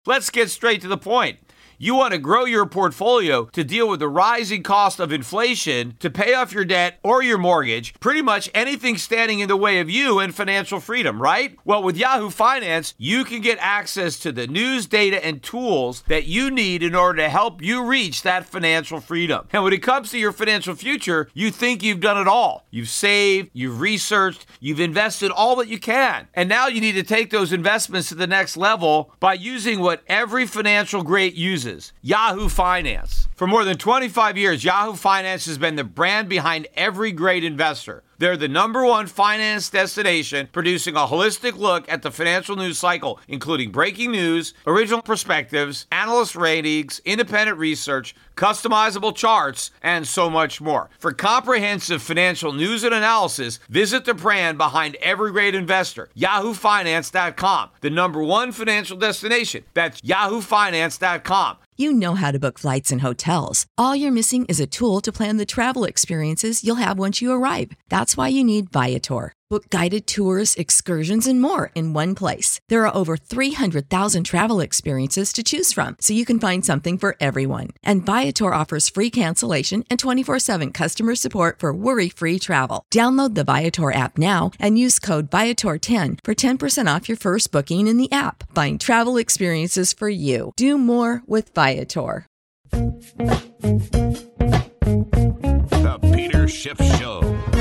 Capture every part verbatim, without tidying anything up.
Let's get straight to the point. You want to grow your portfolio to deal with the rising cost of inflation, to pay off your debt or your mortgage, pretty much anything standing in the way of you and financial freedom, right? Well, with Yahoo Finance, you can get access to the news, data, and tools that you need in order to help you reach that financial freedom. And when it comes to your financial future, you think you've done it all. You've saved, you've researched, you've invested all that you can. And now you need to take those investments to the next level by using what every financial great uses. Yahoo Finance. For more than twenty-five years, Yahoo Finance has been the brand behind every great investor. They're the number one finance destination, producing a holistic look at the financial news cycle, including breaking news, original perspectives, analyst ratings, independent research, customizable charts, and so much more. For comprehensive financial news and analysis, visit the brand behind every great investor, yahoo finance dot com, the number one financial destination. That's yahoo finance dot com. You know how to book flights and hotels. All you're missing is a tool to plan the travel experiences you'll have once you arrive. That's why you need Viator. Book guided tours, excursions, and more in one place. There are over three hundred thousand travel experiences to choose from, so you can find something for everyone. And Viator offers free cancellation and twenty-four seven customer support for worry-free travel. Download the Viator app now and use code Viator ten for ten percent off your first booking in the app. Find travel experiences for you. Do more with Viator. The Peter Schiff Show.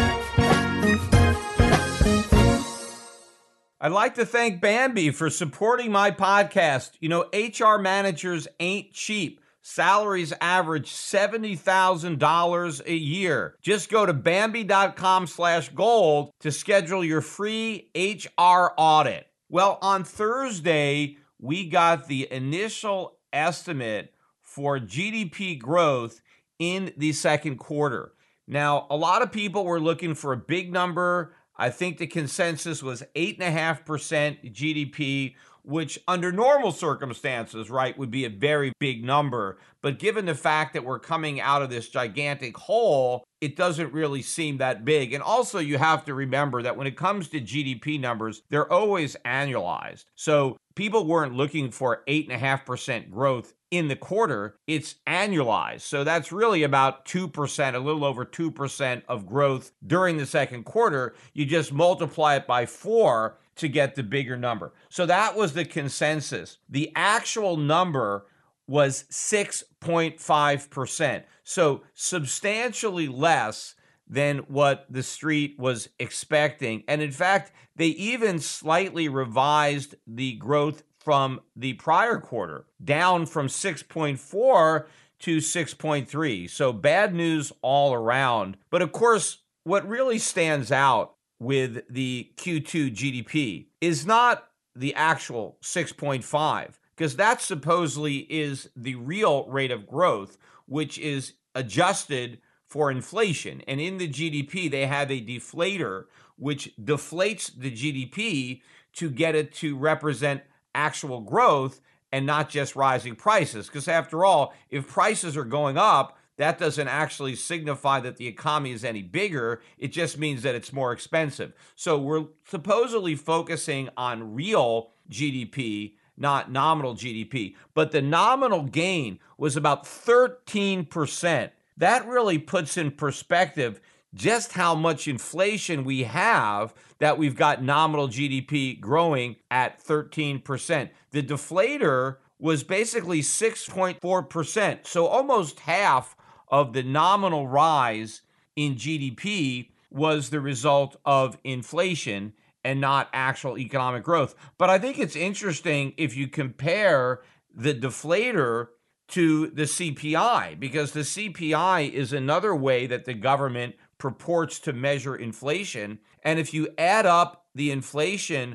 I'd like to thank Bambee for supporting my podcast. You know, H R managers ain't cheap. Salaries average seventy thousand dollars a year. Just go to Bambee.com slash gold to schedule your free H R audit. Well, on Thursday, we got the initial estimate for G D P growth in the second quarter. Now, a lot of people were looking for a big number. I think the consensus was eight point five percent G D P, which under normal circumstances, right, would be a very big number. But given the fact that we're coming out of this gigantic hole, it doesn't really seem that big. And also you have to remember that when it comes to G D P numbers, they're always annualized. So people weren't looking for eight point five percent growth in the quarter, it's annualized. So that's really about two percent, a little over two percent of growth during the second quarter. You just multiply it by four to get the bigger number. So that was the consensus. The actual number was six point five percent. So substantially less than what the street was expecting. And in fact, they even slightly revised the growth from the prior quarter, down from six point four to six point three. So bad news all around. But of course, what really stands out with the Q two G D P is not the actual six point five, because that supposedly is the real rate of growth, which is adjusted for inflation. And in the G D P, they have a deflator, which deflates the G D P to get it to represent actual growth and not just rising prices. Because after all, if prices are going up, that doesn't actually signify that the economy is any bigger. It just means that it's more expensive. So we're supposedly focusing on real G D P, not nominal G D P. But the nominal gain was about thirteen percent. That really puts in perspective just how much inflation we have that we've got nominal G D P growing at thirteen percent. The deflator was basically six point four percent. So almost half of the nominal rise in G D P was the result of inflation and not actual economic growth. But I think it's interesting if you compare the deflator to the C P I, because the C P I is another way that the government purports to measure inflation. And if you add up the inflation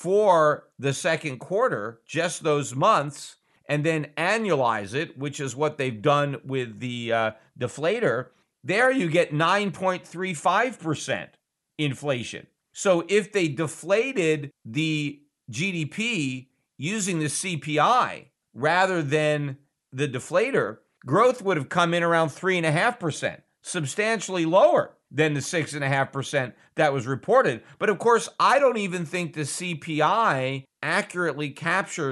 for the second quarter, just those months, and then annualize it, which is what they've done with the uh, deflator, there you get nine point three five percent inflation. So if they deflated the G D P using the C P I rather than the deflator, growth would have come in around three point five percent, substantially lower than the six point five percent that was reported. But of course, I don't even think the C P I accurately captures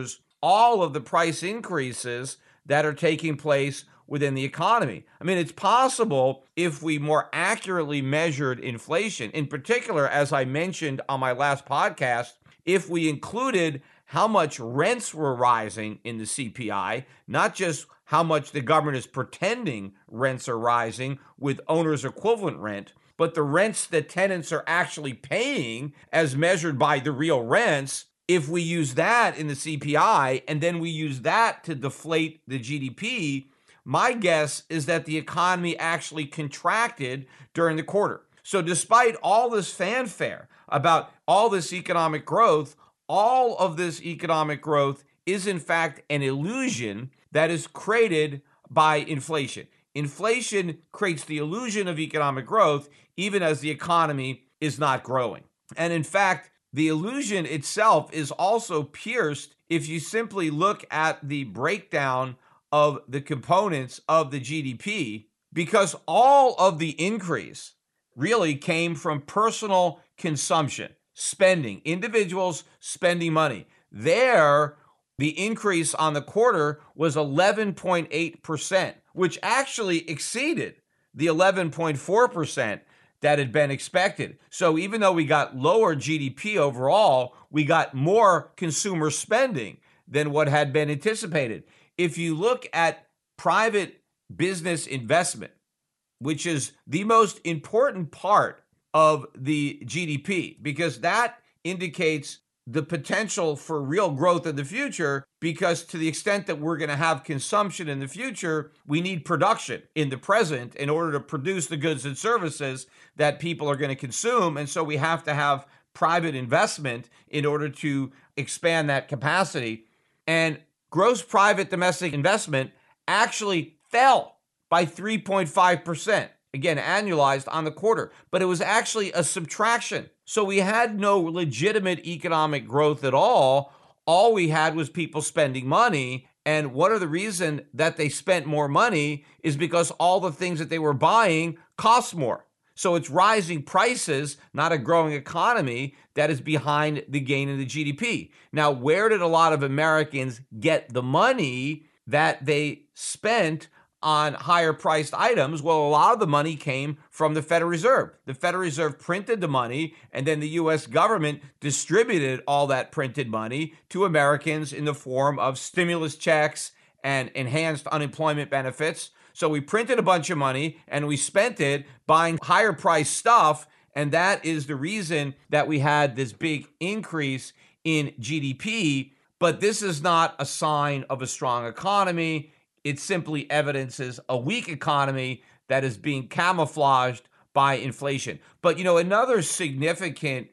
all of the price increases that are taking place within the economy. I mean, it's possible if we more accurately measured inflation, in particular, as I mentioned on my last podcast, if we included how much rents were rising in the C P I, not just how much the government is pretending rents are rising with owner's equivalent rent, but the rents that tenants are actually paying as measured by the real rents. If we use that in the C P I and then we use that to deflate the G D P, my guess is that the economy actually contracted during the quarter. So despite all this fanfare about all this economic growth, all of this economic growth is in fact an illusion that is created by inflation. Inflation creates the illusion of economic growth even as the economy is not growing. And in fact, the illusion itself is also pierced if you simply look at the breakdown of the components of the G D P, because all of the increase really came from personal consumption, spending, individuals spending money. There, the increase on the quarter was eleven point eight percent, which actually exceeded the eleven point four percent that had been expected. So even though we got lower G D P overall, we got more consumer spending than what had been anticipated. If you look at private business investment, which is the most important part of the G D P, because that indicates the potential for real growth in the future, because to the extent that we're going to have consumption in the future, we need production in the present in order to produce the goods and services that people are going to consume. And so we have to have private investment in order to expand that capacity. And gross private domestic investment actually fell by three point five percent, again, annualized on the quarter, but it was actually a subtraction. So we had no legitimate economic growth at all. All we had was people spending money. And one of the reasons that they spent more money is because all the things that they were buying cost more. So it's rising prices, not a growing economy, that is behind the gain in the G D P. Now, where did a lot of Americans get the money that they spent on higher priced items? Well, a lot of the money came from the Federal Reserve. The Federal Reserve printed the money, and then the U S government distributed all that printed money to Americans in the form of stimulus checks and enhanced unemployment benefits. So we printed a bunch of money and we spent it buying higher priced stuff. And that is the reason that we had this big increase in G D P. But this is not a sign of a strong economy. It simply evidences a weak economy that is being camouflaged by inflation. But, you know, another significant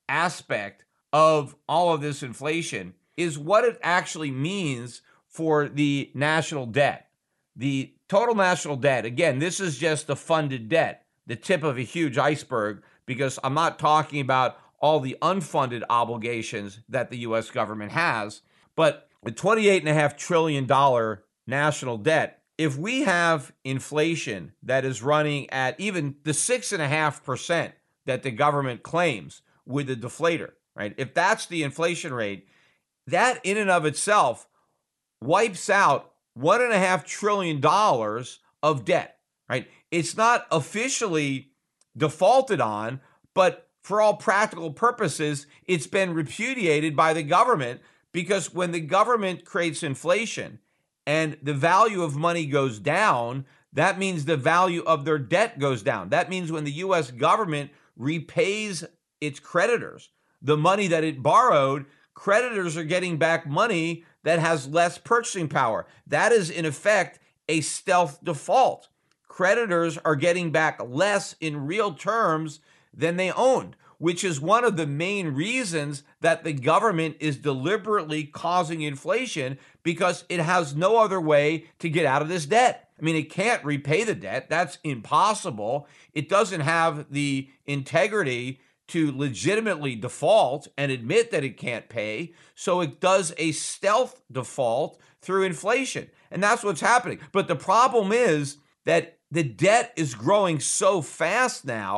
aspect of all of this inflation is what it actually means for the national debt. The total national debt, again, this is just the funded debt, the tip of a huge iceberg, because I'm not talking about all the unfunded obligations that the U S government has, but the twenty-eight point five trillion dollars national debt. If we have inflation that is running at even the six point five percent that the government claims with the deflator, right? If that's the inflation rate, that in and of itself wipes out one point five trillion dollars of debt, right? It's not officially defaulted on, but for all practical purposes, it's been repudiated by the government, because when the government creates inflation and the value of money goes down, that means the value of their debt goes down. That means when the U S government repays its creditors the money that it borrowed, creditors are getting back money that has less purchasing power. That is, in effect, a stealth default. Creditors are getting back less in real terms than they owned, which is one of the main reasons that the government is deliberately causing inflation, because it has no other way to get out of this debt. I mean, it can't repay the debt. That's impossible. It doesn't have the integrity to legitimately default and admit that it can't pay. So it does a stealth default through inflation. And that's what's happening. But the problem is that the debt is growing so fast now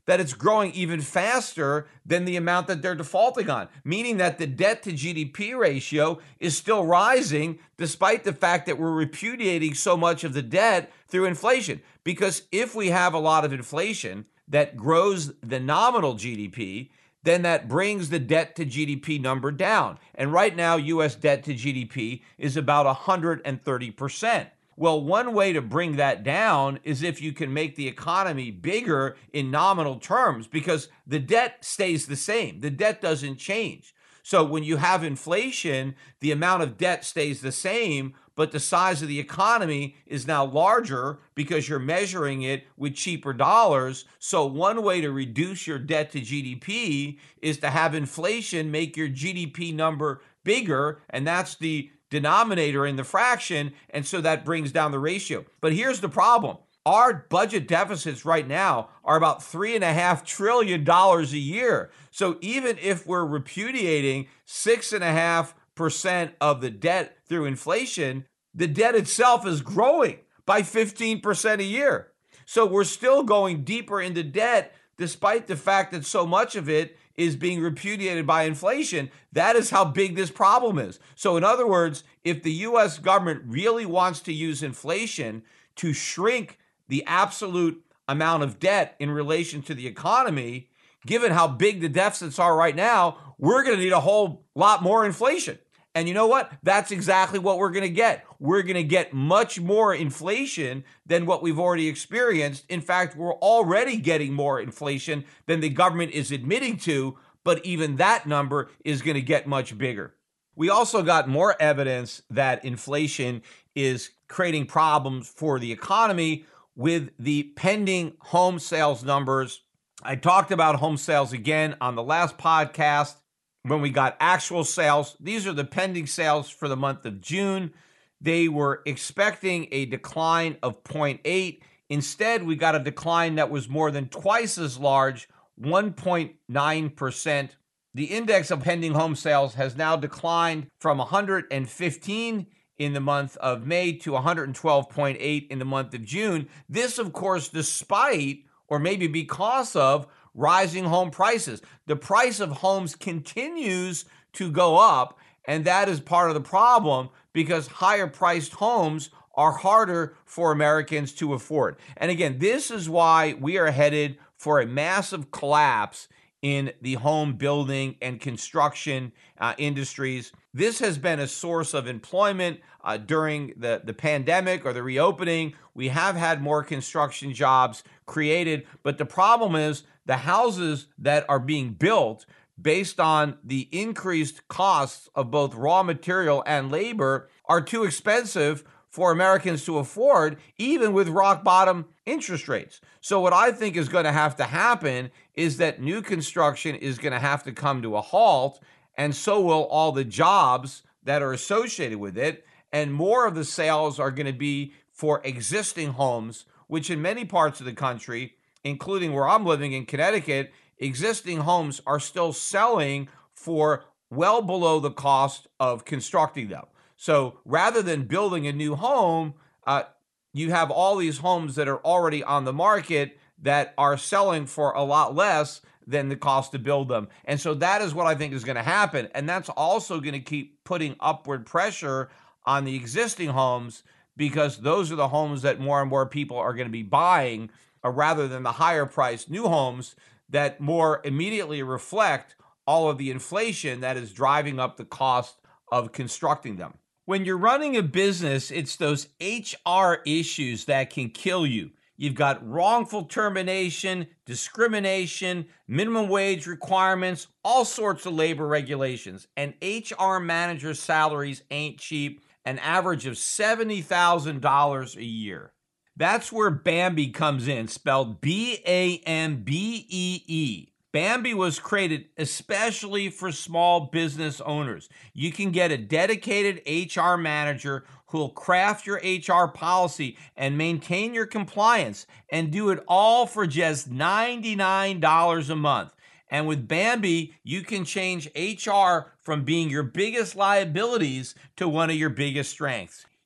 that it's growing even faster than the amount that they're defaulting on, meaning that the debt to G D P ratio is still rising despite the fact that we're repudiating so much of the debt through inflation. Because if we have a lot of inflation that grows the nominal G D P, then that brings the debt to G D P number down. And right now, U S debt to G D P is about one hundred thirty percent. Well, one way to bring that down is if you can make the economy bigger in nominal terms, because the debt stays the same. The debt doesn't change. So when you have inflation, the amount of debt stays the same, but the size of the economy is now larger because you're measuring it with cheaper dollars. So one way to reduce your debt to G D P is to have inflation make your G D P number bigger, and that's the denominator in the fraction, and so that brings down the ratio. But here's the problem. Our budget deficits right now are about three and a half trillion dollars a year. So even if we're repudiating six and a half percent of the debt through inflation, the debt itself is growing by fifteen percent a year. So we're still going deeper into debt despite the fact that so much of it is being repudiated by inflation. That is how big this problem is. So in other words, if the U S government really wants to use inflation to shrink the absolute amount of debt in relation to the economy, given how big the deficits are right now, we're going to need a whole lot more inflation. And you know what? That's exactly what we're going to get. We're going to get much more inflation than what we've already experienced. In fact, we're already getting more inflation than the government is admitting to, but even that number is going to get much bigger. We also got more evidence that inflation is creating problems for the economy with the pending home sales numbers. I talked about home sales again on the last podcast. When we got actual sales, these are the pending sales for the month of June. They were expecting a decline of zero point eight. Instead, we got a decline that was more than twice as large, one point nine percent. The index of pending home sales has now declined from one hundred fifteen in the month of May to one hundred twelve point eight in the month of June. This, of course, despite, or maybe because of, rising home prices. The price of homes continues to go up, and that is part of the problem because higher priced homes are harder for Americans to afford. And again, this is why we are headed for a massive collapse in the home building and construction uh, industries. This has been a source of employment uh, during the, the pandemic or the reopening. We have had more construction jobs created, but the problem is the houses that are being built based on the increased costs of both raw material and labor are too expensive for Americans to afford, even with rock bottom interest rates. So what I think is going to have to happen is that new construction is going to have to come to a halt, and so will all the jobs that are associated with it. And more of the sales are going to be for existing homes, which in many parts of the country, including where I'm living in Connecticut, existing homes are still selling for well below the cost of constructing them. So rather than building a new home, uh, you have all these homes that are already on the market that are selling for a lot less than the cost to build them. And so that is what I think is going to happen. And that's also going to keep putting upward pressure on the existing homes because those are the homes that more and more people are going to be buying uh, rather than the higher priced new homes that more immediately reflect all of the inflation that is driving up the cost of constructing them. When you're running a business, it's those H R issues that can kill you. You've got wrongful termination, discrimination, minimum wage requirements, all sorts of labor regulations. And H R managers' salaries ain't cheap, an average of seventy thousand dollars a year. That's where Bambee comes in, spelled B A M B E E. Bambee was created especially for small business owners. You can get a dedicated H R manager who'll craft your H R policy and maintain your compliance and do it all for just ninety-nine dollars a month. And with Bambee, you can change H R from being your biggest liabilities to one of your biggest strengths.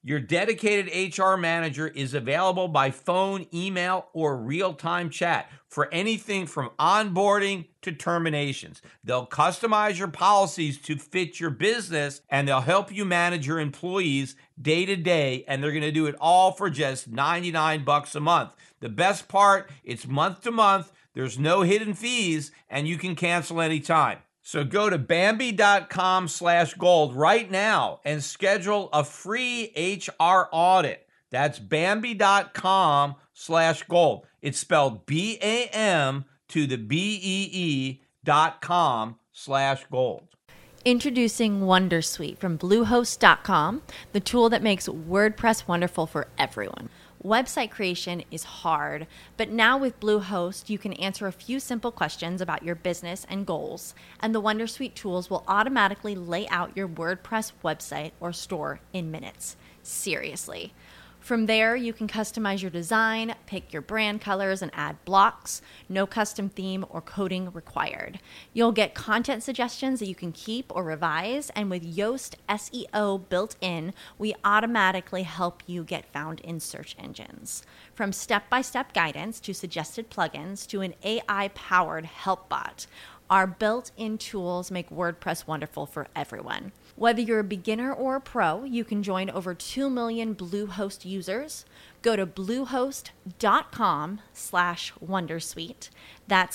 Your dedicated H R manager is available by phone, email, or real-time chat for anything from onboarding to terminations. They'll customize your policies to fit your business, and they'll help you manage your employees day to day, and they're going to do it all for just ninety-nine bucks a month. The best part, it's month to month, there's no hidden fees, and you can cancel anytime. So go to Bambee.com slash gold right now and schedule a free H R audit. That's Bambee.com slash gold. It's spelled B A M to the B E E dot com slash gold. Introducing Wondersuite from Bluehost dot com, the tool that makes WordPress wonderful for everyone. Website creation is hard, but now with Bluehost, you can answer a few simple questions about your business and goals, and the Wondersuite tools will automatically lay out your WordPress website or store in minutes. Seriously. From there, you can customize your design, pick your brand colors, and add blocks. No custom theme or coding required. You'll get content suggestions that you can keep or revise, and with Yoast S E O built in, we automatically help you get found in search engines. From step-by-step guidance to suggested plugins to an A I-powered help bot, our built-in tools make WordPress wonderful for everyone. Whether you're a beginner or a pro, you can join over two million Bluehost users. Go to bluehost.com slash wondersuite. That's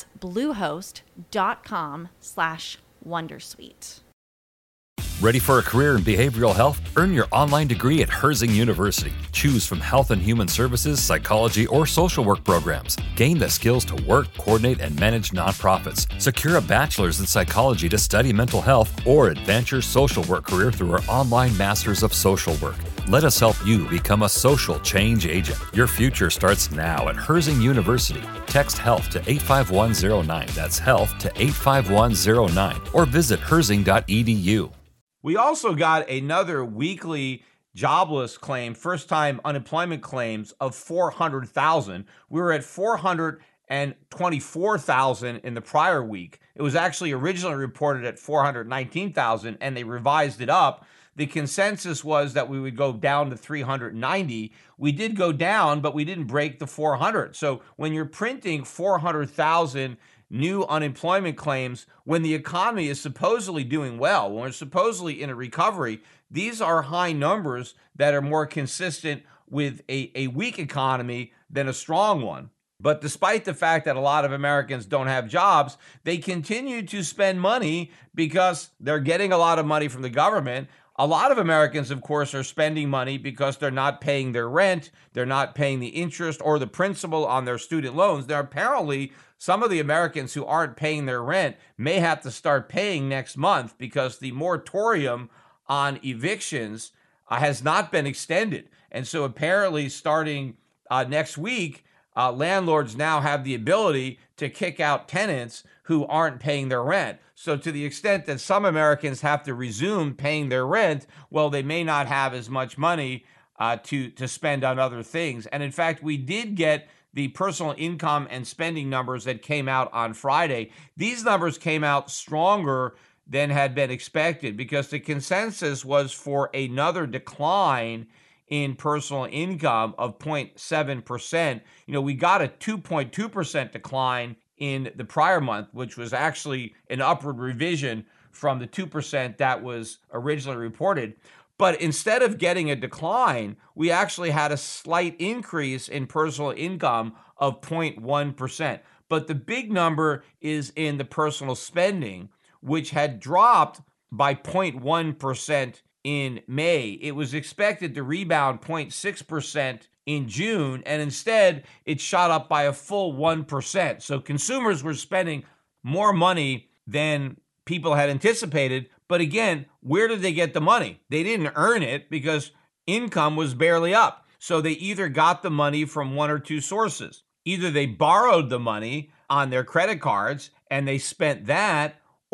bluehost.com slash wondersuite. Ready for a career in behavioral health? Earn your online degree at Herzing University. Choose from health and human services, psychology, or social work programs. Gain the skills to work, coordinate, and manage nonprofits. Secure a bachelor's in psychology to study mental health, or advance your social work career through our online Masters of Social Work. Let us help you become a social change agent. Your future starts now at Herzing University. Text HEALTH to eight five one zero nine. That's HEALTH to eight five one zero nine. Or visit herzing dot e d u. We also got another weekly jobless claim, first-time unemployment claims of four hundred thousand. We were at four hundred twenty-four thousand in the prior week. It was actually originally reported at four hundred nineteen thousand, and they revised it up. The consensus was that we would go down to three hundred ninety. We did go down, but we didn't break the four hundred. So when you're printing four hundred thousand new unemployment claims, when the economy is supposedly doing well, when we're supposedly in a recovery, these are high numbers that are more consistent with a, a weak economy than a strong one. But despite the fact that a lot of Americans don't have jobs, they continue to spend money because they're getting a lot of money from the government. A lot of Americans, of course, are spending money because they're not paying their rent, they're not paying the interest or the principal on their student loans. There are apparently some of the Americans who aren't paying their rent may have to start paying next month because the moratorium on evictions uh, has not been extended. And so apparently starting uh, next week, uh, landlords now have the ability to kick out tenants who aren't paying their rent. So to the extent that some Americans have to resume paying their rent, well, they may not have as much money uh, to, to spend on other things. And in fact, we did get the personal income and spending numbers that came out on Friday. These numbers came out stronger than had been expected because the consensus was for another decline in personal income of zero point seven percent. You know, we got a two point two percent decline in the prior month, which was actually an upward revision from the two percent that was originally reported. But instead of getting a decline, we actually had a slight increase in personal income of zero point one percent. But the big number is in the personal spending, which had dropped by zero point one percent in May. It was expected to rebound zero point six percent in June, and instead it shot up by a full one percent. So consumers were spending more money than people had anticipated. But again, where did they get the money? They didn't earn it because income was barely up. So they either got the money from one or two sources. Either they borrowed the money on their credit cards and they spent that,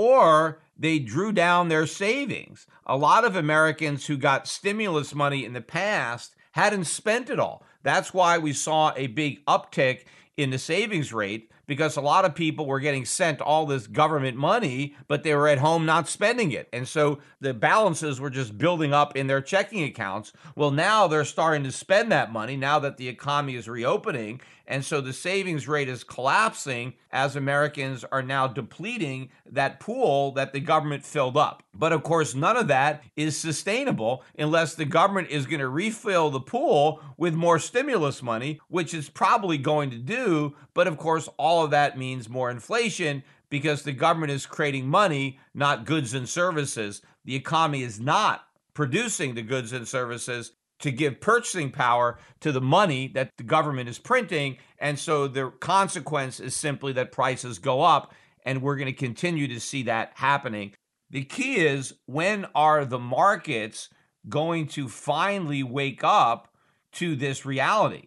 or they drew down their savings. A lot of Americans who got stimulus money in the past hadn't spent it all. That's why we saw a big uptick in the savings rate, because a lot of people were getting sent all this government money, but they were at home not spending it. And so the balances were just building up in their checking accounts. Well, now they're starting to spend that money now that the economy is reopening. And so the savings rate is collapsing as Americans are now depleting that pool that the government filled up. But of course, none of that is sustainable unless the government is going to refill the pool with more stimulus money, which it's probably going to do. But of course, all of that means more inflation because the government is creating money, not goods and services. The economy is not producing the goods and services to give purchasing power to the money that the government is printing. And so the consequence is simply that prices go up, and we're going to continue to see that happening. The key is, when are the markets going to finally wake up to this reality?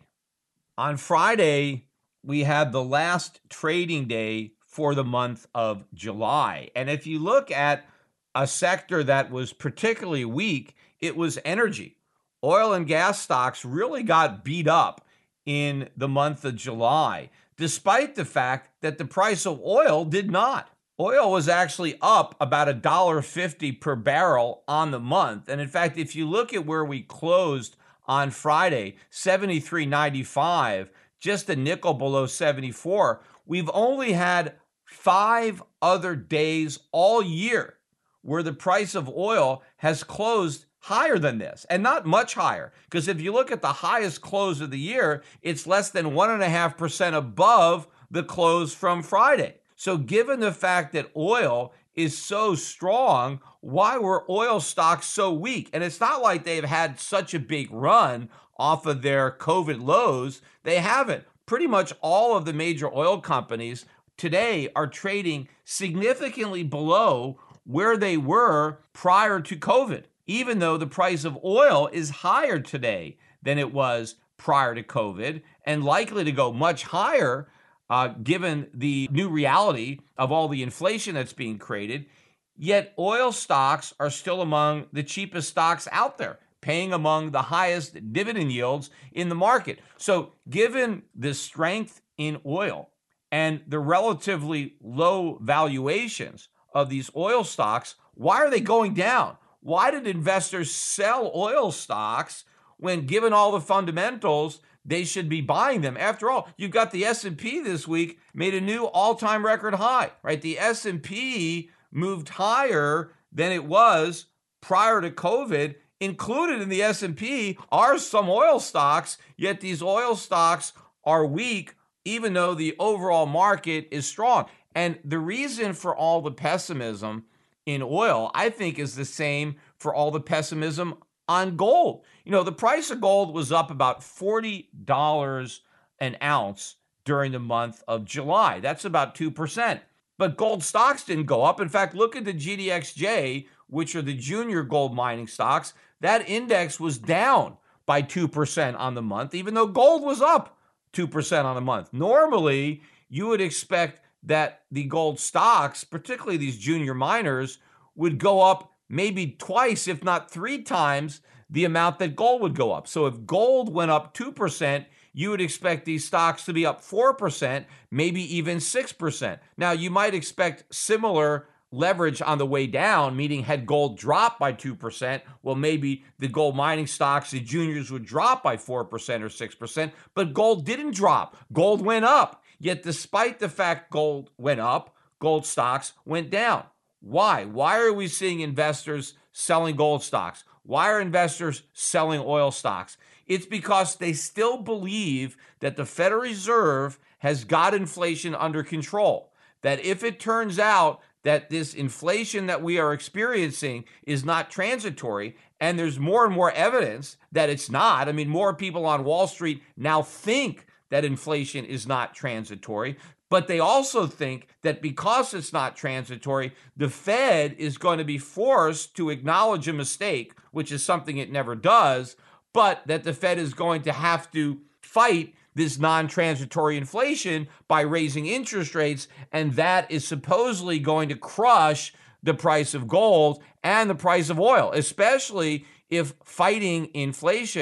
On Friday, we had the last trading day for the month of July. And if you look at a sector that was particularly weak, it was energy. Oil and gas stocks really got beat up in the month of July, despite the fact that the price of oil did not. Oil was actually up about one dollar fifty per barrel on the month. And in fact, if you look at where we closed on Friday, seventy-three ninety-five, just a nickel below seventy-four, we've only had five other days all year where the price of oil has closed higher than this, and not much higher, because if you look at the highest close of the year, it's less than one point five percent above the close from Friday. So given the fact that oil is so strong, why were oil stocks so weak? And it's not like they've had such a big run off of their COVID lows. They haven't. Pretty much all of the major oil companies today are trading significantly below where they were prior to COVID, even though the price of oil is higher today than it was prior to COVID and likely to go much higher uh, given the new reality of all the inflation that's being created. Yet oil stocks are still among the cheapest stocks out there, paying among the highest dividend yields in the market. So given the strength in oil and the relatively low valuations of these oil stocks, why are they going down? Why did investors sell oil stocks when, given all the fundamentals, they should be buying them? After all, you've got the S and P this week made a new all-time record high, right? The S and P moved higher than it was prior to COVID. Included in the S and P are some oil stocks, yet these oil stocks are weak, even though the overall market is strong. And the reason for all the pessimism in oil, I think, is the same for all the pessimism on gold. You know, the price of gold was up about forty dollars an ounce during the month of July. That's about two percent. But gold stocks didn't go up. In fact, look at the G D X J, which are the junior gold mining stocks. That index was down by two percent on the month, even though gold was up two percent on the month. Normally, you would expect that the gold stocks, particularly these junior miners, would go up maybe twice, if not three times, the amount that gold would go up. So if gold went up two percent, you would expect these stocks to be up four percent, maybe even six percent. Now, you might expect similar leverage on the way down, meaning had gold dropped by two percent, well, maybe the gold mining stocks, the juniors, would drop by four percent or six percent, but gold didn't drop. Gold went up. Yet despite the fact gold went up, gold stocks went down. Why? Why are we seeing investors selling gold stocks? Why are investors selling oil stocks? It's because they still believe that the Federal Reserve has got inflation under control. That if it turns out that this inflation that we are experiencing is not transitory, and there's more and more evidence that it's not. I mean, more people on Wall Street now think that inflation is not transitory, but they also think that because it's not transitory, the Fed is going to be forced to acknowledge a mistake, which is something it never does, but that the Fed is going to have to fight this non-transitory inflation by raising interest rates, and that is supposedly going to crush the price of gold and the price of oil, especially if fighting inflation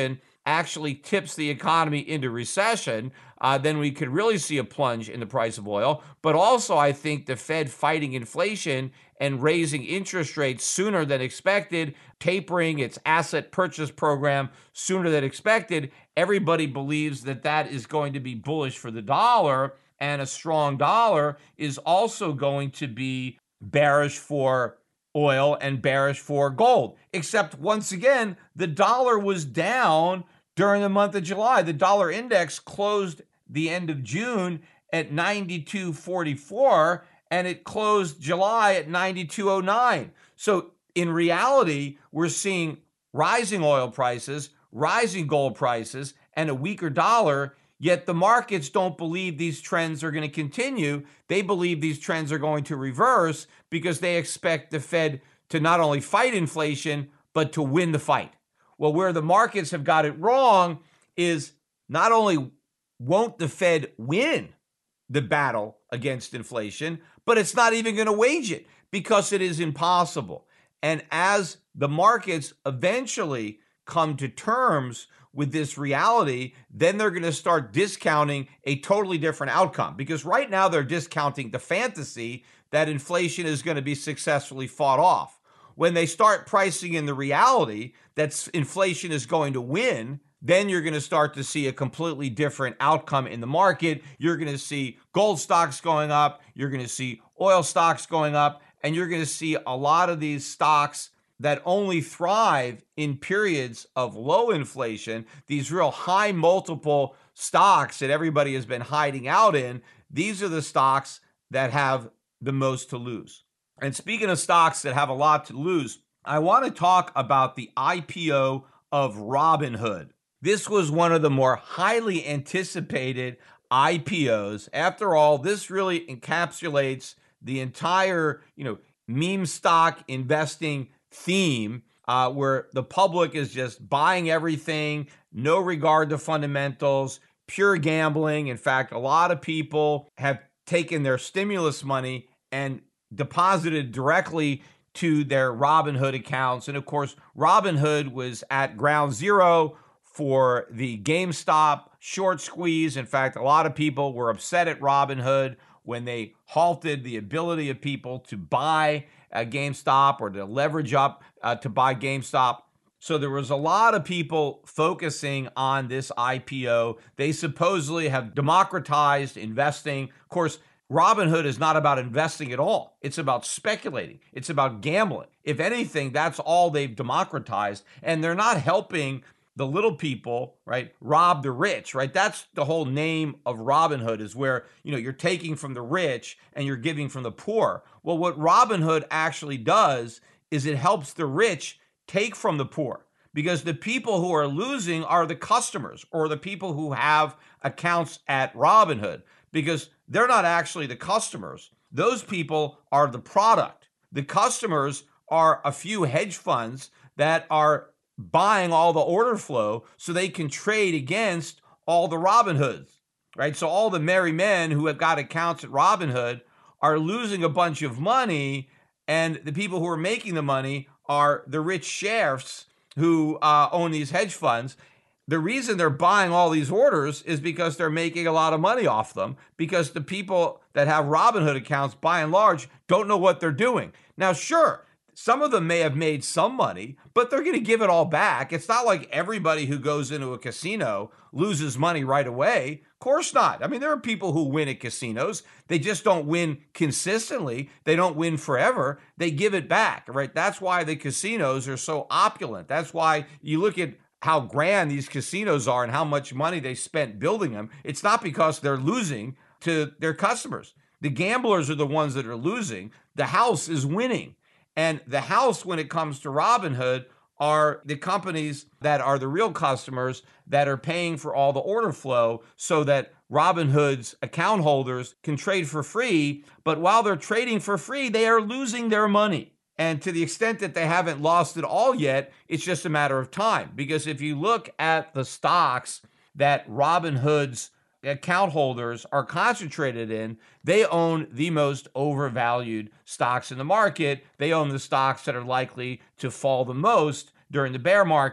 actually tips the economy into recession, uh, then we could really see a plunge in the price of oil. But also, I think the Fed fighting inflation and raising interest rates sooner than expected, tapering its asset purchase program sooner than expected, everybody believes that that is going to be bullish for the dollar, and a strong dollar is also going to be bearish for oil and bearish for gold. Except once again, the dollar was down during the month of July. The dollar index closed the end of June at ninety-two forty-four, and it closed July at ninety-two oh nine. So in reality, we're seeing rising oil prices, rising gold prices, and a weaker dollar, yet the markets don't believe these trends are going to continue. They believe these trends are going to reverse because they expect the Fed to not only fight inflation, but to win the fight. Well, where the markets have got it wrong is not only won't the Fed win the battle against inflation, but it's not even going to wage it because it is impossible. And as the markets eventually come to terms with this reality, then they're going to start discounting a totally different outcome. Because right now they're discounting the fantasy that inflation is going to be successfully fought off. When they start pricing in the reality that inflation is going to win, then you're going to start to see a completely different outcome in the market. You're going to see gold stocks going up. You're going to see oil stocks going up. And you're going to see a lot of these stocks that only thrive in periods of low inflation, these real high multiple stocks that everybody has been hiding out in. These are the stocks that have the most to lose. And speaking of stocks that have a lot to lose, I want to talk about the I P O of Robinhood. This was one of the more highly anticipated I P Os. After all, this really encapsulates the entire, you know, meme stock investing theme, uh, where the public is just buying everything, no regard to fundamentals, pure gambling. In fact, a lot of people have taken their stimulus money and deposited directly to their Robinhood accounts. And of course, Robinhood was at ground zero for the GameStop short squeeze. In fact, a lot of people were upset at Robinhood when they halted the ability of people to buy a GameStop or to leverage up uh, to buy GameStop. So there was a lot of people focusing on this I P O. They supposedly have democratized investing. Of course, Robinhood is not about investing at all. It's about speculating. It's about gambling. If anything, that's all they've democratized. And they're not helping the little people, right, rob the rich, right? That's the whole name of Robinhood, is where, you know, you're taking from the rich and you're giving from the poor. Well, what Robinhood actually does is it helps the rich take from the poor, because the people who are losing are the customers or the people who have accounts at Robinhood, because they're not actually the customers. Those people are the product. The customers are a few hedge funds that are buying all the order flow so they can trade against all the Robinhoods, right? So all the merry men who have got accounts at Robinhood are losing a bunch of money, and the people who are making the money are the rich sheriffs who uh, own these hedge funds. The reason they're buying all these orders is because they're making a lot of money off them, because the people that have Robinhood accounts, by and large, don't know what they're doing. Now, sure, some of them may have made some money, but they're going to give it all back. It's not like everybody who goes into a casino loses money right away. Of course not. I mean, there are people who win at casinos. They just don't win consistently. They don't win forever. They give it back, right? That's why the casinos are so opulent. That's why you look at how grand these casinos are and how much money they spent building them. It's not because they're losing to their customers. The gamblers are the ones that are losing. The house is winning. And the house, when it comes to Robinhood, are the companies that are the real customers that are paying for all the order flow so that Robinhood's account holders can trade for free. But while they're trading for free, they are losing their money. And to the extent that they haven't lost it all yet, it's just a matter of time. Because if you look at the stocks that Robinhood's account holders are concentrated in, they own the most overvalued stocks in the market. They own the stocks that are likely to fall the most during the bear market.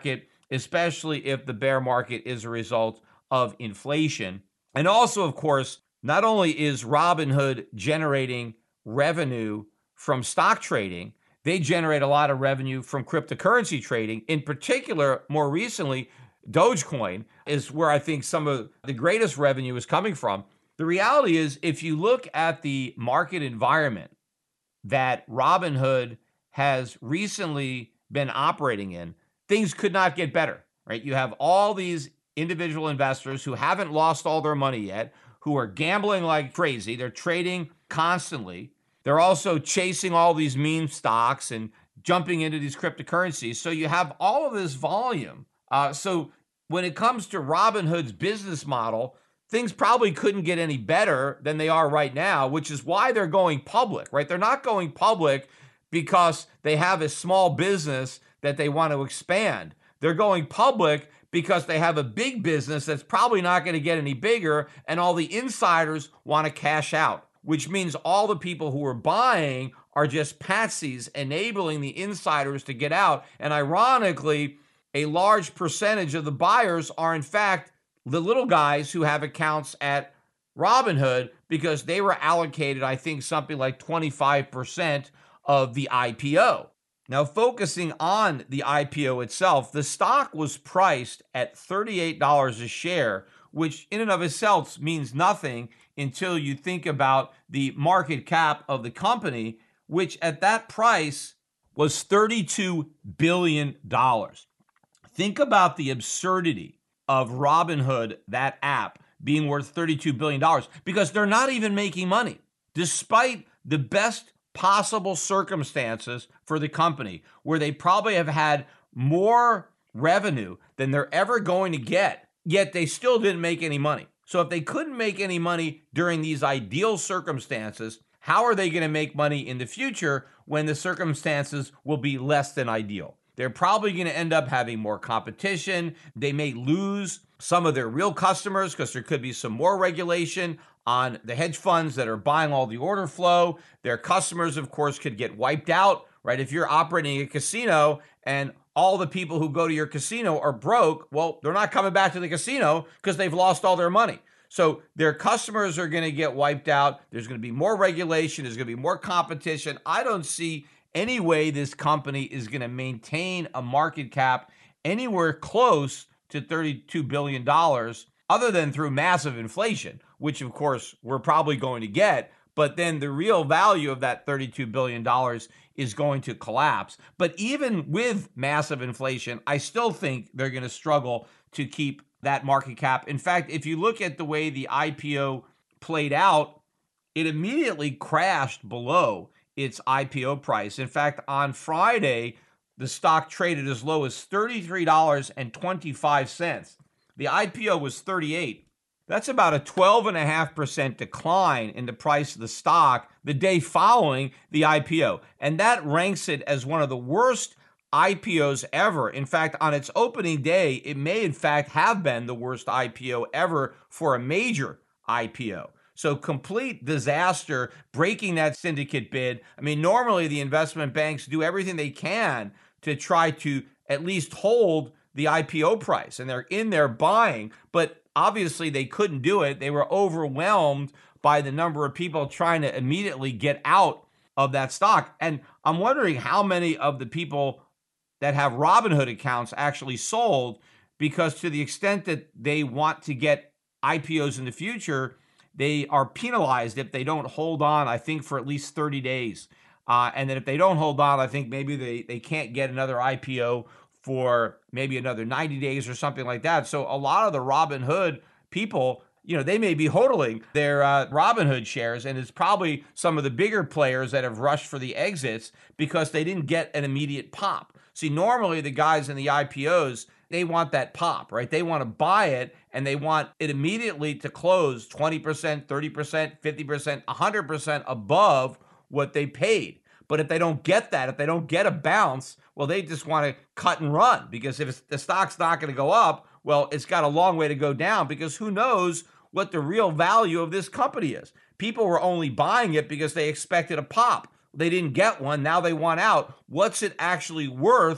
especially if the bear market is a result of inflation. And also, of course, not only is Robinhood generating revenue from stock trading, they generate a lot of revenue from cryptocurrency trading. In particular, more recently, Dogecoin is where I think some of the greatest revenue is coming from. The reality is, if you look at the market environment that Robinhood has recently been operating in, things could not get better, right? You have all these individual investors who haven't lost all their money yet, who are gambling like crazy. They're trading constantly. They're also chasing all these meme stocks and jumping into these cryptocurrencies. So you have all of this volume. Uh, so when it comes to Robinhood's business model, things probably couldn't get any better than they are right now, which is why they're going public, right? They're not going public because they have a small business that they want to expand. They're going public because they have a big business that's probably not going to get any bigger, and all the insiders want to cash out, which means all the people who are buying are just patsies enabling the insiders to get out. And ironically, a large percentage of the buyers are in fact the little guys who have accounts at Robinhood because they were allocated, I think, something like twenty-five percent of the I P O. Now, focusing on the I P O itself, the stock was priced at thirty-eight dollars a share, which in and of itself means nothing until you think about the market cap of the company, which at that price was thirty-two billion dollars. Think about the absurdity of Robinhood, that app, being worth thirty-two billion dollars, because they're not even making money, despite the best possible circumstances for the company, where they probably have had more revenue than they're ever going to get, yet they still didn't make any money. So if they couldn't make any money during these ideal circumstances, how are they going to make money in the future when the circumstances will be less than ideal? They're probably going to end up having more competition. They may lose some of their real customers because there could be some more regulation on the hedge funds that are buying all the order flow. Their customers, of course, could get wiped out, right? If you're operating a casino and all the people who go to your casino are broke, well, they're not coming back to the casino because they've lost all their money. So their customers are going to get wiped out. There's going to be more regulation. There's going to be more competition. I don't see any way this company is going to maintain a market cap anywhere close to thirty-two billion dollars other than through massive inflation, which of course we're probably going to get. But then the real value of that thirty-two billion dollars is going to collapse. But even with massive inflation, I still think they're going to struggle to keep that market cap. In fact, if you look at the way the I P O played out, it immediately crashed below its I P O price. In fact, on Friday, the stock traded as low as thirty-three dollars and twenty-five cents. The I P O was thirty-eight. That's about a twelve point five percent decline in the price of the stock the day following the I P O. And that ranks it as one of the worst I P Os ever. In fact, on its opening day, it may in fact have been the worst I P O ever for a major I P O. So complete disaster, breaking that syndicate bid. I mean, normally the investment banks do everything they can to try to at least hold the I P O price, and they're in there buying, but obviously they couldn't do it. They were overwhelmed by the number of people trying to immediately get out of that stock. And I'm wondering how many of the people that have Robinhood accounts actually sold, because to the extent that they want to get I P Os in the future, they are penalized if they don't hold on, I think, for at least thirty days. Uh, and then if they don't hold on, I think maybe they, they can't get another I P O for maybe another ninety days or something like that. So a lot of the Robinhood people, you know, they may be hodling their uh, Robinhood shares, and it's probably some of the bigger players that have rushed for the exits because they didn't get an immediate pop. See, normally the guys in the I P Os, they want that pop, right? They want to buy it, and they want it immediately to close twenty percent, thirty percent, fifty percent, one hundred percent above what they paid. But if they don't get that, if they don't get a bounce, well, they just want to cut and run, because if it's, the stock's not going to go up, well, it's got a long way to go down, because who knows what the real value of this company is. People were only buying it because they expected a pop. They didn't get one. Now they want out. What's it actually worth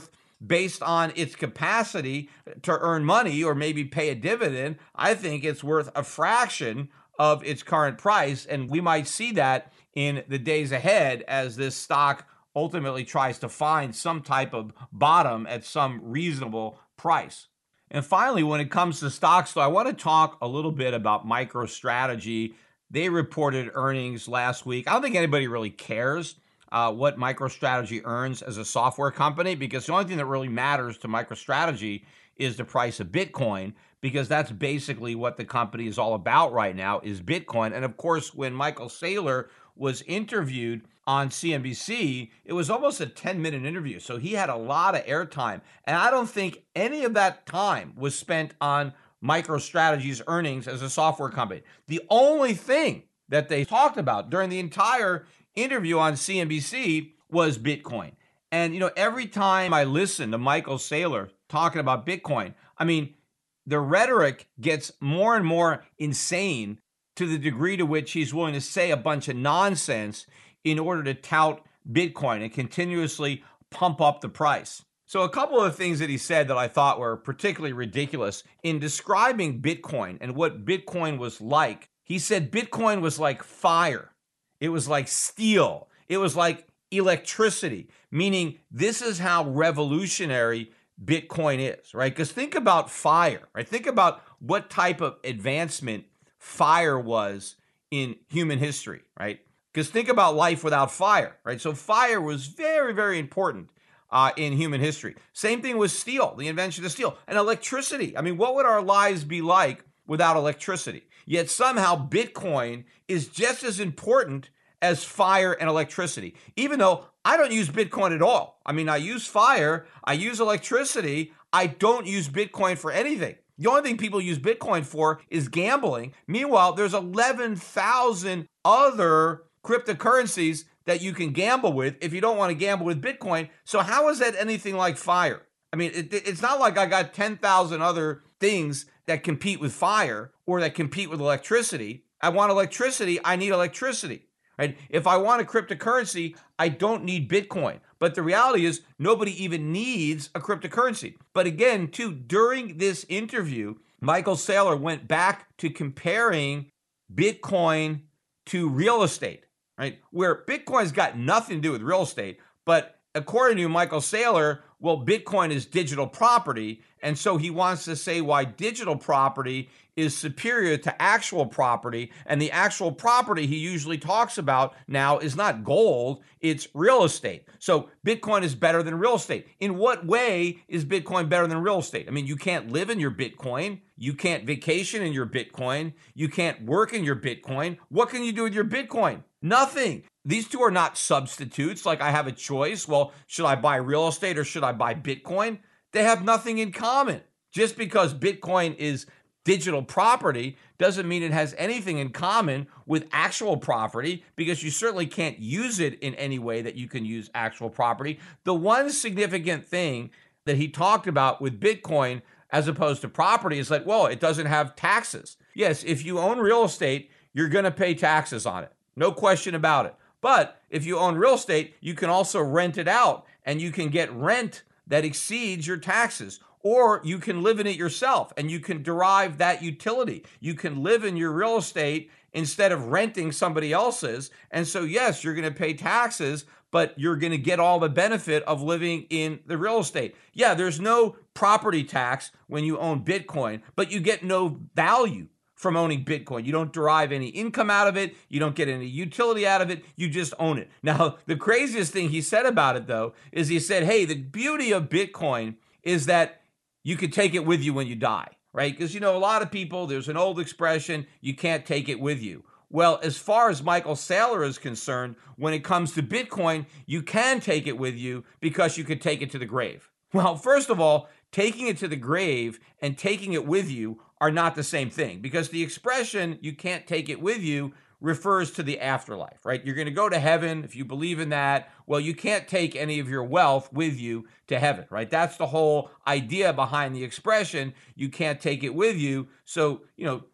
based on its capacity to earn money or maybe pay a dividend, I think it's worth a fraction of its current price. And we might see that in the days ahead as this stock ultimately tries to find some type of bottom at some reasonable price. And finally, when it comes to stocks, though, I want to talk a little bit about MicroStrategy. They reported earnings last week. I don't think anybody really cares uh, what MicroStrategy earns as a software company, because the only thing that really matters to MicroStrategy is the price of Bitcoin, because that's basically what the company is all about right now, is Bitcoin. And of course, when Michael Saylor was interviewed on C N B C, it was almost a ten-minute interview, so he had a lot of airtime. And I don't think any of that time was spent on MicroStrategy's earnings as a software company. The only thing that they talked about during the entire interview on C N B C was Bitcoin. And, you know, every time I listen to Michael Saylor talking about Bitcoin, I mean, the rhetoric gets more and more insane to the degree to which he's willing to say a bunch of nonsense in order to tout Bitcoin and continuously pump up the price. So a couple of things that he said that I thought were particularly ridiculous in describing Bitcoin and what Bitcoin was like. He said Bitcoin was like fire. It was like steel. It was like electricity, meaning this is how revolutionary Bitcoin is, right? Because think about fire, right? Think about what type of advancement fire was in human history, right? Because think about life without fire, right? So fire was very, very important uh, in human history. Same thing with steel, the invention of steel, and electricity. I mean, what would our lives be like without electricity? Yet somehow Bitcoin is just as important as fire and electricity, even though I don't use Bitcoin at all. I mean, I use fire, I use electricity, I don't use Bitcoin for anything. The only thing people use Bitcoin for is gambling. Meanwhile, there's eleven thousand other cryptocurrencies that you can gamble with if you don't want to gamble with Bitcoin. So how is that anything like fire? I mean, it, it's not like I got ten thousand other things that compete with fire or that compete with electricity. I want electricity, I need electricity, right? If I want a cryptocurrency, I don't need Bitcoin. But the reality is nobody even needs a cryptocurrency. But again, too, during this interview, Michael Saylor went back to comparing Bitcoin to real estate, right? Where Bitcoin's got nothing to do with real estate, but according to Michael Saylor, well, Bitcoin is digital property, and so he wants to say why digital property is superior to actual property, and the actual property he usually talks about now is not gold, it's real estate. So Bitcoin is better than real estate. In what way is Bitcoin better than real estate? I mean, you can't live in your Bitcoin, you can't vacation in your Bitcoin, you can't work in your Bitcoin. What can you do with your Bitcoin? Nothing. These two are not substitutes, like I have a choice. Well, should I buy real estate or should I buy Bitcoin? They have nothing in common. Just because Bitcoin is digital property doesn't mean it has anything in common with actual property, because you certainly can't use it in any way that you can use actual property. The one significant thing that he talked about with Bitcoin as opposed to property is like, well, it doesn't have taxes. Yes, if you own real estate, you're going to pay taxes on it. No question about it. But if you own real estate, you can also rent it out, and you can get rent that exceeds your taxes. Or you can live in it yourself and you can derive that utility. You can live in your real estate instead of renting somebody else's. And so, yes, you're going to pay taxes, but you're going to get all the benefit of living in the real estate. Yeah, there's no property tax when you own Bitcoin, but you get no value from owning Bitcoin. You don't derive any income out of it. You don't get any utility out of it. You just own it. Now, the craziest thing he said about it, though, is he said, hey, the beauty of Bitcoin is that you could take it with you when you die, right? Because, you know, a lot of people, there's an old expression, you can't take it with you. Well, as far as Michael Saylor is concerned, when it comes to Bitcoin, you can take it with you because you could take it to the grave. Well, first of all, taking it to the grave and taking it with you are not the same thing, because the expression, you can't take it with you, refers to the afterlife, right? You're going to go to heaven if you believe in that. Well, you can't take any of your wealth with you to heaven, right? That's the whole idea behind the expression, you can't take it with you. So, you know,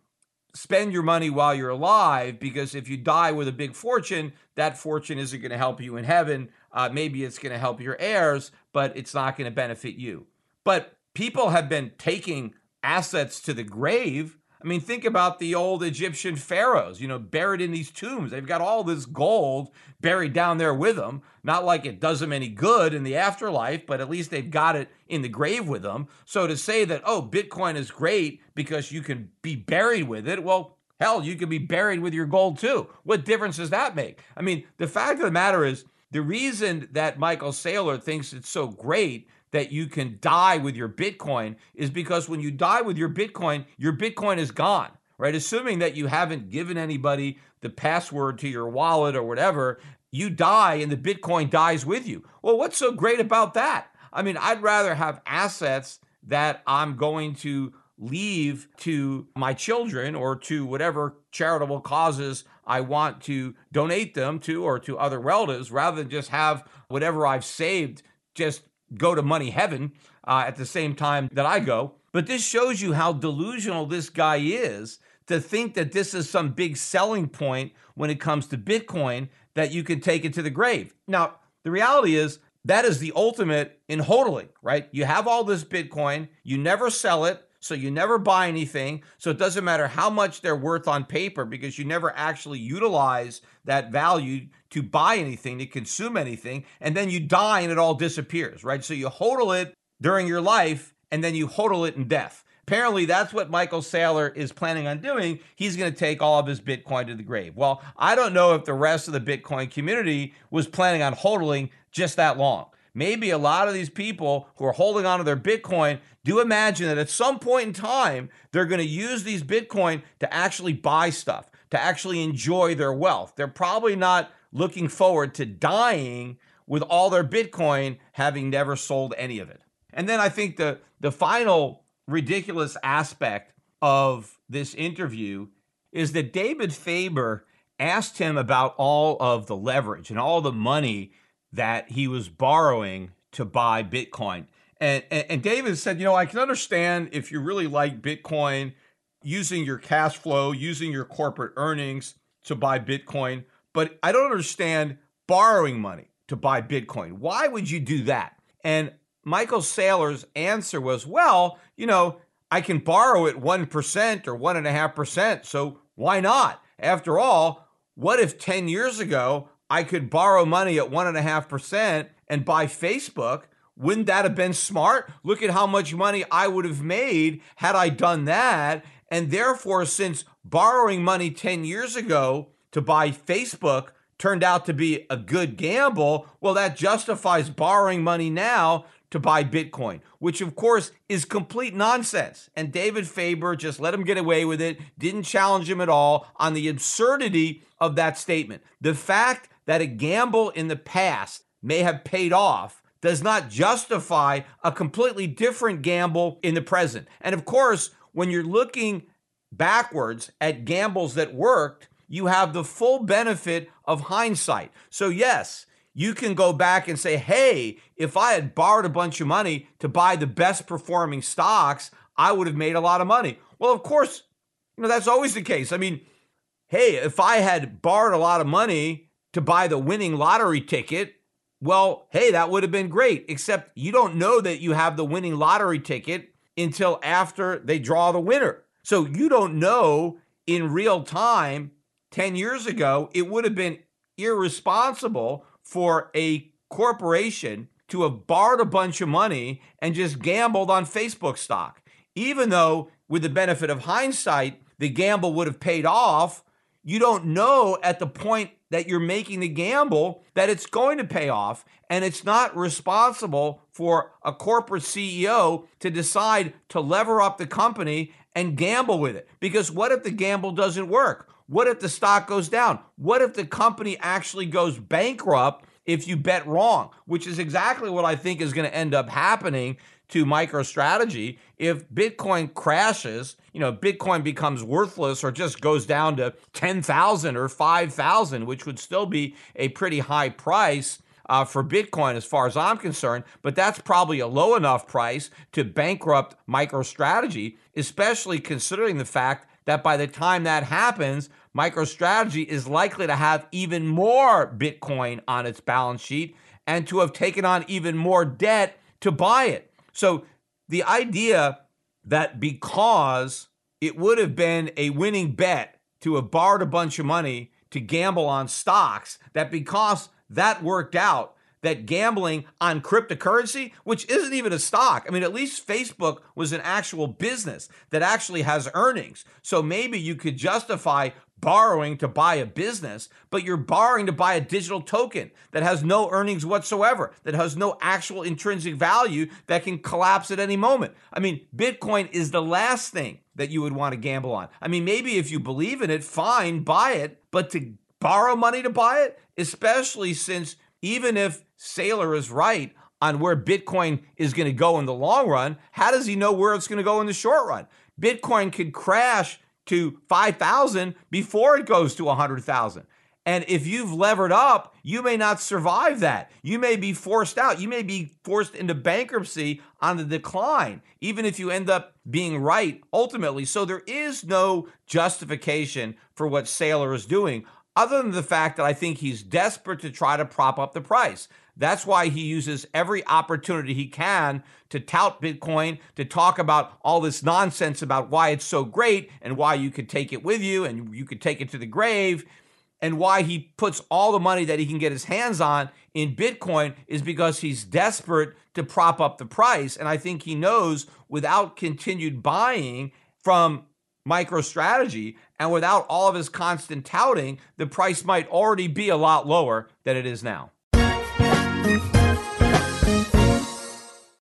spend your money while you're alive, because if you die with a big fortune, that fortune isn't going to help you in heaven. Uh, maybe it's going to help your heirs, but it's not going to benefit you. But people have been taking assets to the grave. I mean, think about the old Egyptian pharaohs, you know, buried in these tombs. They've got all this gold buried down there with them. Not like it does them any good in the afterlife, but at least they've got it in the grave with them. So to say that, oh, Bitcoin is great because you can be buried with it, well, hell, you could be buried with your gold too. What difference does that make? I mean, the fact of the matter is, the reason that Michael Saylor thinks it's so great that you can die with your Bitcoin is because when you die with your Bitcoin, your Bitcoin is gone, right? Assuming that you haven't given anybody the password to your wallet or whatever, you die and the Bitcoin dies with you. Well, what's so great about that? I mean, I'd rather have assets that I'm going to leave to my children or to whatever charitable causes I want to donate them to, or to other relatives, rather than just have whatever I've saved just go to money heaven uh, at the same time that I go. But this shows you how delusional this guy is to think that this is some big selling point when it comes to Bitcoin, that you can take it to the grave. Now, the reality is that is the ultimate in hodling, right? You have all this Bitcoin, you never sell it, so you never buy anything. So it doesn't matter how much they're worth on paper, because you never actually utilize that value to buy anything, to consume anything, and then you die and it all disappears, right? So you hodl it during your life, and then you hodl it in death. Apparently, that's what Michael Saylor is planning on doing. He's going to take all of his Bitcoin to the grave. Well, I don't know if the rest of the Bitcoin community was planning on hodling just that long. Maybe a lot of these people who are holding on to their Bitcoin do imagine that at some point in time, they're going to use these Bitcoin to actually buy stuff, to actually enjoy their wealth. They're probably not looking forward to dying with all their Bitcoin, having never sold any of it. And then I think the, the final ridiculous aspect of this interview is that David Faber asked him about all of the leverage and all the money that he was borrowing to buy Bitcoin. And, and, and David said, you know, I can understand if you really like Bitcoin, using your cash flow, using your corporate earnings to buy Bitcoin, but I don't understand borrowing money to buy Bitcoin. Why would you do that? And Michael Saylor's answer was, well, you know, I can borrow at one percent or one point five percent, so why not? After all, what if ten years ago I could borrow money at one point five percent and buy Facebook? Wouldn't that have been smart? Look at how much money I would have made had I done that. And therefore, since borrowing money ten years ago to buy Facebook turned out to be a good gamble, well, that justifies borrowing money now to buy Bitcoin, which of course is complete nonsense. And David Faber just let him get away with it, didn't challenge him at all on the absurdity of that statement. The fact that a gamble in the past may have paid off does not justify a completely different gamble in the present. And of course, when you're looking backwards at gambles that worked, you have the full benefit of hindsight. So yes, you can go back and say, hey, if I had borrowed a bunch of money to buy the best performing stocks, I would have made a lot of money. Well, of course, you know, that's always the case. I mean, hey, if I had borrowed a lot of money to buy the winning lottery ticket, well, hey, that would have been great, except you don't know that you have the winning lottery ticket until after they draw the winner. So you don't know in real time, ten years ago, it would have been irresponsible for a corporation to have borrowed a bunch of money and just gambled on Facebook stock. Even though with the benefit of hindsight, the gamble would have paid off, you don't know at the point that you're making the gamble that it's going to pay off. And it's not responsible for a corporate C E O to decide to lever up the company and gamble with it. Because what if the gamble doesn't work? What if the stock goes down? What if the company actually goes bankrupt if you bet wrong? Which is exactly what I think is going to end up happening to MicroStrategy. If Bitcoin crashes, you know, Bitcoin becomes worthless or just goes down to ten thousand or five thousand, which would still be a pretty high price uh, for Bitcoin as far as I'm concerned, but that's probably a low enough price to bankrupt MicroStrategy, especially considering the fact that by the time that happens, MicroStrategy is likely to have even more Bitcoin on its balance sheet and to have taken on even more debt to buy it. So the idea that because it would have been a winning bet to have borrowed a bunch of money to gamble on stocks, that because that worked out, that gambling on cryptocurrency, which isn't even a stock. I mean, at least Facebook was an actual business that actually has earnings. So maybe you could justify borrowing to buy a business, but you're borrowing to buy a digital token that has no earnings whatsoever, that has no actual intrinsic value, that can collapse at any moment. I mean, Bitcoin is the last thing that you would want to gamble on. I mean, maybe if you believe in it, fine, buy it, but to borrow money to buy it, especially since even if Saylor is right on where Bitcoin is going to go in the long run, how does he know where it's going to go in the short run? Bitcoin could crash to five thousand before it goes to one hundred thousand. And if you've levered up, you may not survive that. You may be forced out. You may be forced into bankruptcy on the decline, even if you end up being right ultimately. So there is no justification for what Saylor is doing, other than the fact that I think he's desperate to try to prop up the price. That's why he uses every opportunity he can to tout Bitcoin, to talk about all this nonsense about why it's so great and why you could take it with you and you could take it to the grave, and why he puts all the money that he can get his hands on in Bitcoin is because he's desperate to prop up the price. And I think he knows without continued buying from MicroStrategy and without all of his constant touting, the price might already be a lot lower than it is now.